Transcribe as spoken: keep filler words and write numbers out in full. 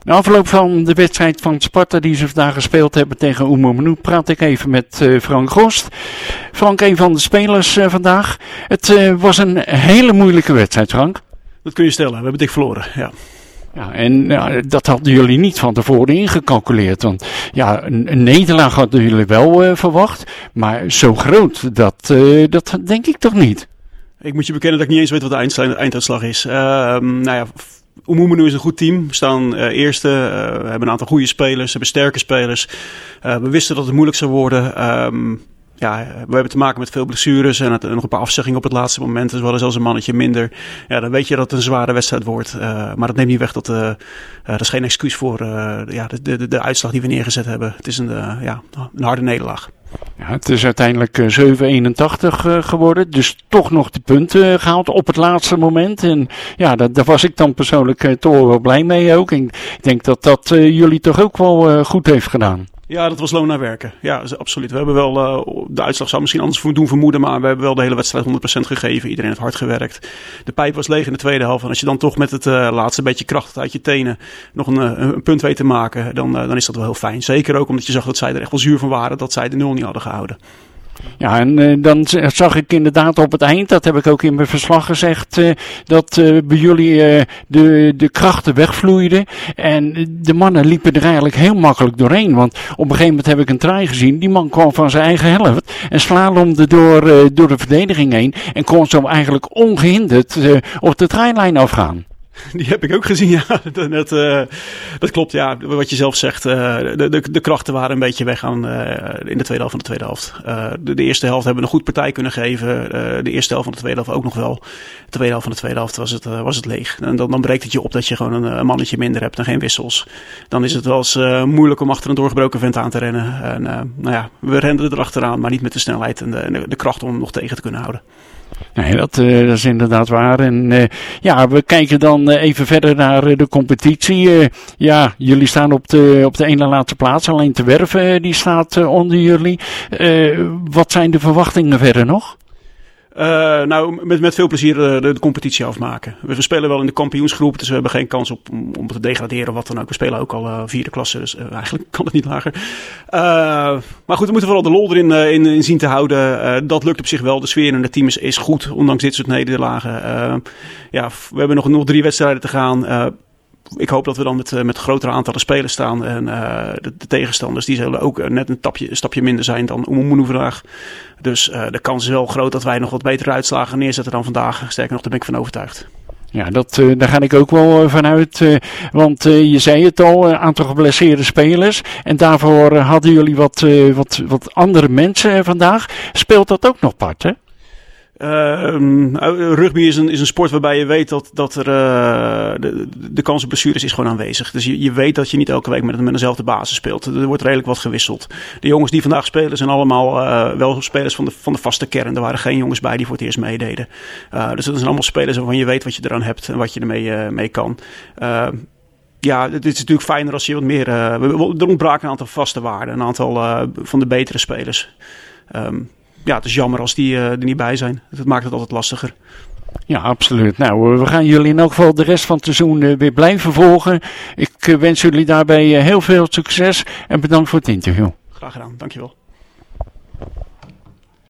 Na afloop van de wedstrijd van Sparta die ze vandaag gespeeld hebben tegen Oemelmanu praat ik even met uh, Frank Gost. Frank, een van de spelers uh, vandaag. Het uh, was een hele moeilijke wedstrijd, Frank. Dat kun je stellen, we hebben dik verloren, ja. Ja, en ja, dat hadden jullie niet van tevoren ingecalculeerd. Want ja, een, een nederlaag hadden jullie wel uh, verwacht. Maar zo groot, dat, uh, dat denk ik toch niet. Ik moet je bekennen dat ik niet eens weet wat de eind, einduitslag is. Uh, nou ja... Oemelmanu is een goed team. We staan uh, eerste. Uh, we hebben een aantal goede spelers. We hebben sterke spelers. Uh, we wisten dat het moeilijk zou worden. Um, ja, we hebben te maken met veel blessures en het, nog een paar afzeggingen op het laatste moment. Dus we hadden zelfs een mannetje minder. Ja, dan weet je dat het een zware wedstrijd wordt. Uh, maar dat neemt niet weg dat... Uh, uh, dat is geen excuus voor uh, ja, de, de, de uitslag die we neergezet hebben. Het is een, uh, ja, een harde nederlaag. Ja, het is uiteindelijk uh, zeven eenentachtig uh, geworden. Dus toch nog de punten uh, gehaald op het laatste moment. En ja, daar, daar was ik dan persoonlijk uh, toch wel blij mee ook. En ik denk dat dat uh, jullie toch ook wel uh, goed heeft gedaan. Ja, dat was loon naar werken. Ja, absoluut. We hebben wel, uh, de uitslag zou misschien anders doen vermoeden, maar we hebben wel de hele wedstrijd honderd procent gegeven. Iedereen heeft hard gewerkt. De pijp was leeg in de tweede helft. En als je dan toch met het uh, laatste beetje kracht uit je tenen nog een, een, een punt weet te maken, dan, uh, dan is dat wel heel fijn. Zeker ook omdat je zag dat zij er echt wel zuur van waren dat zij de nul niet hadden gehouden. Ja, en uh, dan zag ik inderdaad op het eind, dat heb ik ook in mijn verslag gezegd, uh, dat uh, bij jullie uh, de, de krachten wegvloeiden. En de mannen liepen er eigenlijk heel makkelijk doorheen. Want op een gegeven moment heb ik een try gezien. Die man kwam van zijn eigen helft en slalomde door, uh, door de verdediging heen. En kon zo eigenlijk ongehinderd uh, op de trylijn afgaan. Die heb ik ook gezien, ja. Dat, uh, dat klopt, ja. Wat je zelf zegt, uh, de, de, de krachten waren een beetje weg aan, uh, in de tweede helft van de tweede helft. Uh, de, de eerste helft hebben we een goed partij kunnen geven. Uh, de eerste helft van de tweede helft ook nog wel. De tweede helft van de tweede helft was het, uh, was het leeg. En dan, dan breekt het je op dat je gewoon een, een mannetje minder hebt en geen wissels. Dan is het wel eens uh, moeilijk om achter een doorgebroken vent aan te rennen. En uh, nou ja, we renden erachteraan, maar niet met de snelheid en de, de, de kracht om hem nog tegen te kunnen houden. Nee, dat, uh, dat is inderdaad waar. En uh, ja, we kijken dan uh, even verder naar uh, de competitie. Uh, ja, jullie staan op de, op de ene laatste plaats. Alleen Te Werven, uh, die staat uh, onder jullie. Uh, wat zijn de verwachtingen verder nog? Uh, nou, met, met veel plezier de, de, de competitie afmaken. We, we spelen wel in de kampioensgroep, dus we hebben geen kans op, om, om te degraderen of wat dan ook. We spelen ook al uh, vierde klasse, dus uh, eigenlijk kan het niet lager. Uh, maar goed, we moeten vooral de lol erin uh, in, in zien te houden. Uh, dat lukt op zich wel. De sfeer in het team is, is goed, ondanks dit soort nederlagen. Uh, ja, we hebben nog, nog drie wedstrijden te gaan. Uh, Ik hoop dat we dan met, met grotere aantallen spelers staan. En uh, de, de tegenstanders die zullen ook net een, tapje, een stapje minder zijn dan Oemelmanu vandaag. Dus uh, de kans is wel groot dat wij nog wat betere uitslagen neerzetten dan vandaag. Sterker nog, daar ben ik van overtuigd. Ja, dat, uh, daar ga ik ook wel uh, vanuit. Uh, want uh, je zei het al, een uh, aantal geblesseerde spelers. En daarvoor uh, hadden jullie wat, uh, wat, wat andere mensen uh, vandaag. Speelt dat ook nog part, hè? Uh, rugby is een, is een sport waarbij je weet dat, dat er, uh, de, de kans op blessures is gewoon aanwezig. Dus je, je weet dat je niet elke week met, met dezelfde basis speelt. Er wordt redelijk wat gewisseld. De jongens die vandaag spelen zijn allemaal uh, wel spelers van de, van de vaste kern. Er waren geen jongens bij die voor het eerst meededen. Uh, dus dat zijn allemaal spelers waarvan je weet wat je eraan hebt en wat je ermee uh, mee kan. Uh, Ja, het is natuurlijk fijner als je wat meer... Uh, er ontbraken een aantal vaste waarden. Een aantal uh, van de betere spelers. Um, Ja, het is jammer als die uh, er niet bij zijn. Dat maakt het altijd lastiger. Ja, absoluut. Nou, we gaan jullie in elk geval de rest van het seizoen uh, weer blijven volgen. Ik uh, wens jullie daarbij uh, heel veel succes en bedankt voor het interview. Graag gedaan, dankjewel.